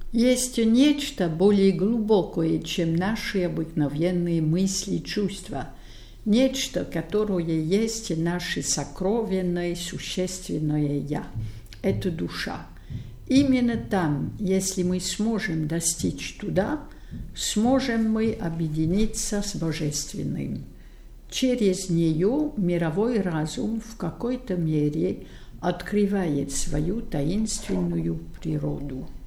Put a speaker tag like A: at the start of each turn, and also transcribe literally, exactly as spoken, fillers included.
A: Есть нечто более глубокое, чем наши обыкновенные мысли и чувства, нечто, которое есть наше сокровенное, существенное «я». Это душа. Именно там, если мы сможем достичь туда, сможем мы объединиться с Божественным. Через нее мировой разум в какой-то мере открывает свою таинственную природу.